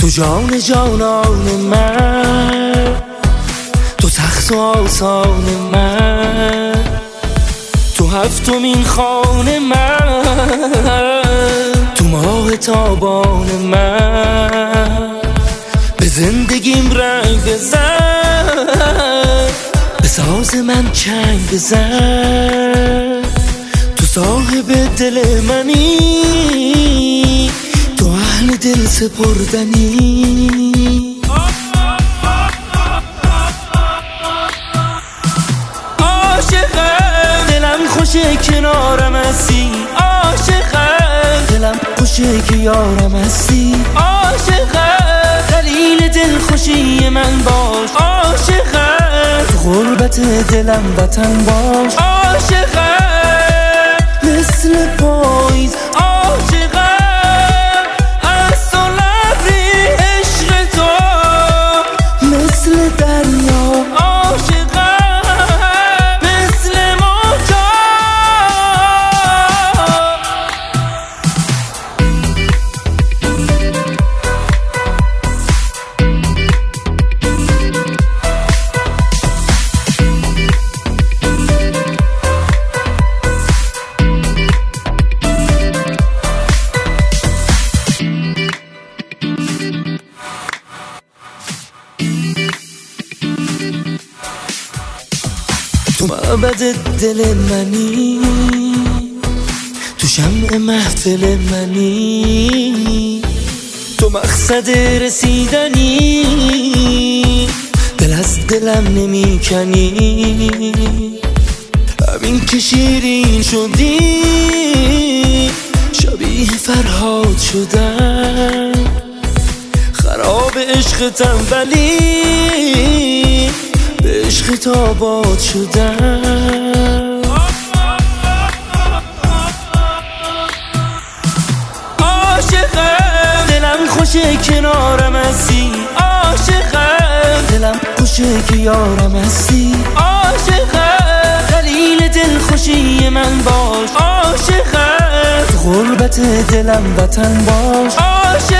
تو جان جانان من، تو تخت و آسان من، تو هفتمین خانه من، تو ماه تابان من. به زندگیم رنگ بزن، به ساز من چنگ بزن. تو صاحب دل منی، تو اهل دل سپردنی. عاشقم دلم خوشه کنارم هستی، عاشقم دلم خوشه که یارم هستی، عاشقم خلیل دل خوشی من باش، عاشقم تو غربت دلم وطن باش، عاشقم مثل پاییز، عاشقم از تو لبری عشق تو مثل دریا، عاشقم مثل موجا. تو معبد دل منی، تو شمع محفل منی، تو مقصد رسیدنی، دل از دلم نمی کنی. همین که شیرین شدی شبیه فرهاد شدم، خراب عشقتم ولی به عشقت آباد شدم. عاشقم دلم خوشه کنارم هستی، عاشقم دلم خوشه که یارم هستی، عاشقم خلیل دل خوشی من باش، عاشقم تو غربت دلم وطن باش، عاشقم